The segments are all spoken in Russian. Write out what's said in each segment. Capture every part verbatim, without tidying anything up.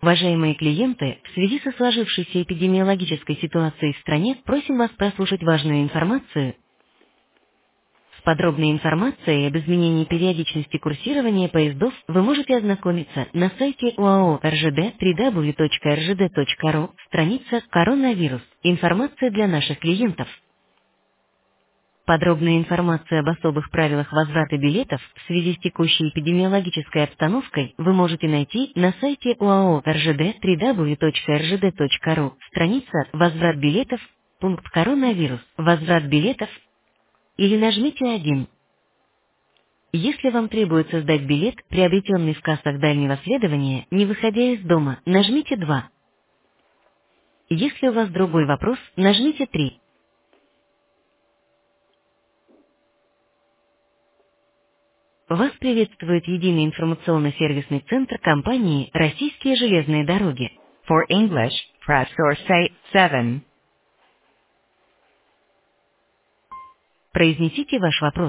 Уважаемые клиенты, в связи со сложившейся эпидемиологической ситуацией в стране, просим вас прослушать важную информацию. С подробной информацией об изменении периодичности курсирования поездов вы можете ознакомиться на сайте ОАО РЖД дабл ю дабл ю дабл ю точка эр жэ дэ точка ру, страница «Коронавирус». Информация для наших клиентов. Подробную информацию об особых правилах возврата билетов в связи с текущей эпидемиологической обстановкой вы можете найти на сайте ОАО РЖД дабл ю дабл ю дабл ю точка эр жэ дэ точка ру, страница «Возврат билетов», пункт «Коронавирус», «Возврат билетов» или нажмите один. Если вам требуется сдать билет, приобретенный в кассах дальнего следования, не выходя из дома, нажмите два. Если у вас другой вопрос, нажмите три. Вас приветствует единый информационно-сервисный центр компании «Российские железные дороги». For English, press or say seven. Произнесите ваш вопрос.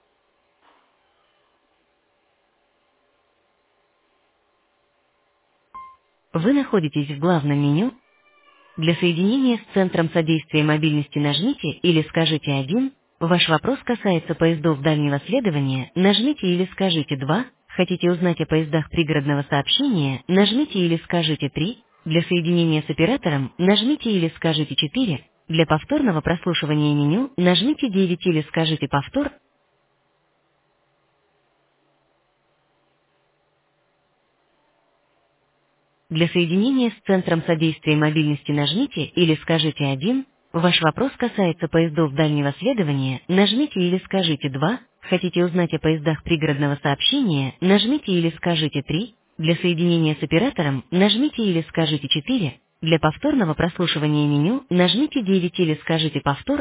Вы находитесь в главном меню. Для соединения с Центром содействия мобильности нажмите или скажите один. Ваш вопрос касается поездов дальнего следования, нажмите или скажите два. Хотите узнать о поездах пригородного сообщения, нажмите или скажите три. Для соединения с оператором нажмите или скажите четыре. Для повторного прослушивания меню нажмите девять или скажите повтор. Для соединения с Центром содействия мобильности нажмите или скажите один. Ваш вопрос касается поездов дальнего следования, нажмите или скажите два. Хотите узнать о поездах пригородного сообщения, нажмите или скажите три. Для соединения с оператором нажмите или скажите четыре. Для повторного прослушивания меню нажмите девять или скажите повтор.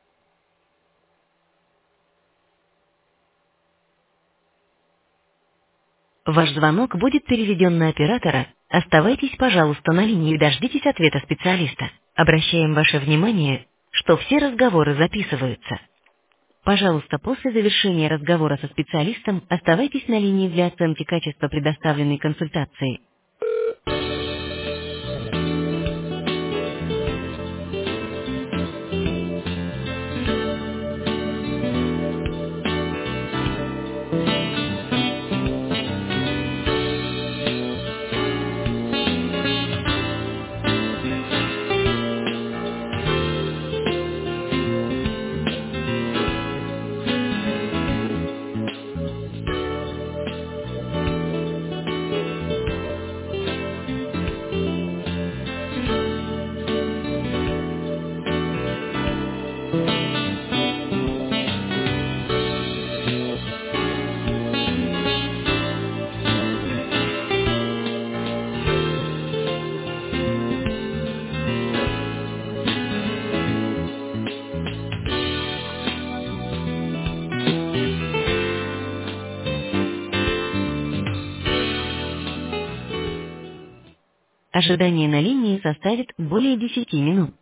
Ваш звонок будет переведен на оператора. Оставайтесь, пожалуйста, на линии и дождитесь ответа специалиста. Обращаем ваше внимание, что все разговоры записываются. Пожалуйста, после завершения разговора со специалистом оставайтесь на линии для оценки качества предоставленной консультации. Ожидание на линии составит более десяти минут.